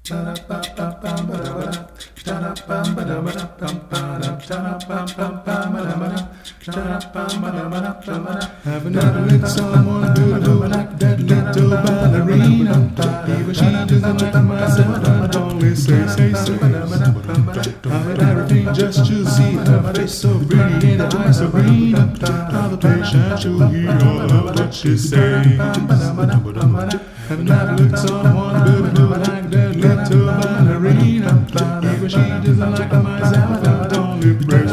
Have never met someone beautiful like that little ballerina. Even she doesn't like myself, and always say. I've everything just to see her face so pretty and her eyes so green. All the patient to hear all of what she says. Have never looked someone beautiful like that little ballerina. Even she doesn't like myself, and only praise.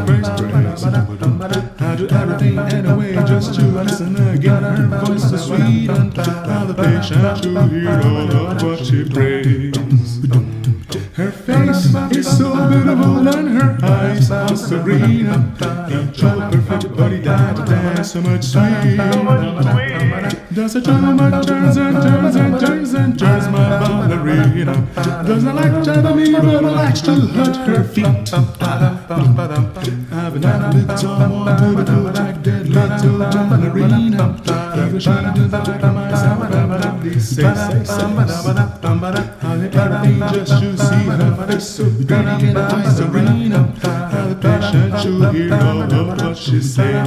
I do everything anyway just to listen again. Her voice so sweet, and all the patient to hear all of what she prays. Her face is so beautiful and her eyes are so green. Each other perfect body that dance so much sweet. Does a gentleman turns and turns and turns and turns my ballerina. Doesn't like to me but likes to hurt her feet. I've never looked someone beautiful like that little ballerina. Even she doesn't like myself, and please say. I did everything just to see her face so pretty and her eyes so green. How the patient should hear all of what she says.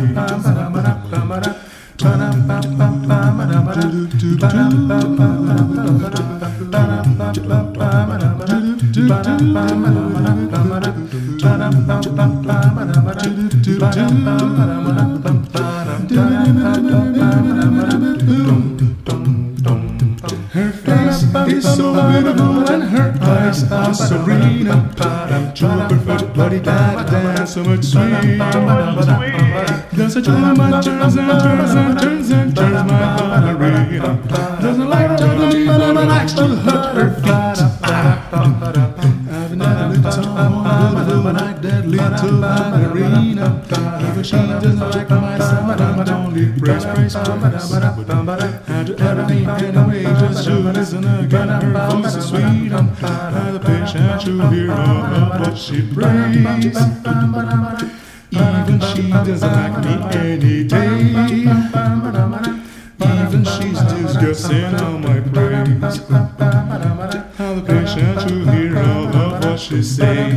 Her face is so beautiful and her eyes are so green. True perfect body that dance so much sweet. Does a gentleman turns and turns and turns and turns my ballerina. Doesn't like to leave but likes to hurt her feet. I've never looked someone beautiful like that little ballerina. Even she doesn't like myself, and only praise. I do everything anyway just to listen again. Her voice is sweet, and the patient to hear all of what she prays. Even she doesn't like me any day. Even she's discussing all my praise. How the patient to hear all of what she says.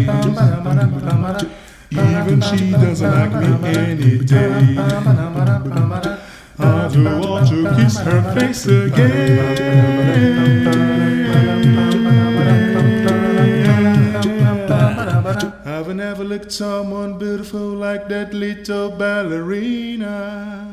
Even she doesn't like me any day. I do want to kiss her face again. I've never looked someone beautiful like that little ballerina.